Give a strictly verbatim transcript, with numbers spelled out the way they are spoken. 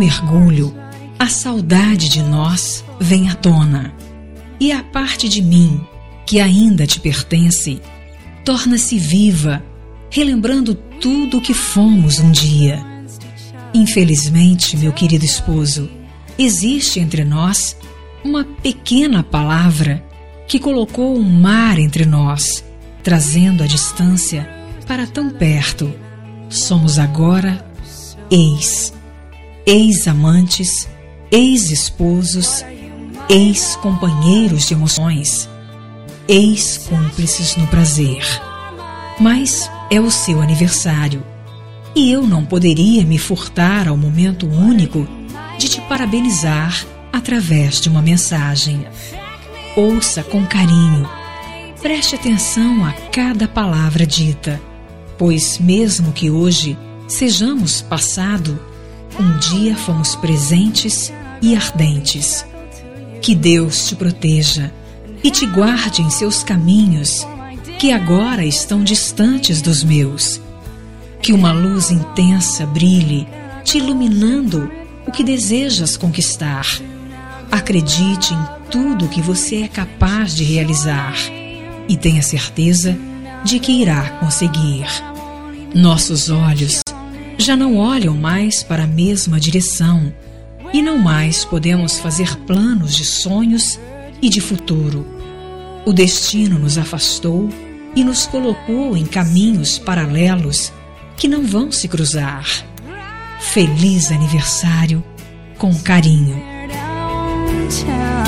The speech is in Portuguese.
mergulho, a saudade de nós vem à tona, e a parte de mim que ainda te pertence torna-se viva, relembrando tudo o que fomos um dia. Infelizmente, meu querido esposo, existe entre nós uma pequena palavra que colocou um mar entre nós, trazendo a distância para tão perto. Somos agora ex, ex-amantes, ex-esposos, ex-companheiros de emoções, ex-cúmplices no prazer. Mas é o seu aniversário, e eu não poderia me furtar ao momento único de te parabenizar através de uma mensagem. Ouça com carinho, preste atenção a cada palavra dita, pois mesmo que hoje sejamos passado, um dia fomos presentes e ardentes. Que Deus te proteja e te guarde em seus caminhos, que agora estão distantes dos meus. Que uma luz intensa brilhe, te iluminando o que desejas conquistar. Acredite em tudo que você é capaz de realizar e tenha certeza de que irá conseguir. Nossos olhos já não olham mais para a mesma direção e não mais podemos fazer planos de sonhos e de futuro. O destino nos afastou e nos colocou em caminhos paralelos que não vão se cruzar. Feliz aniversário, com carinho.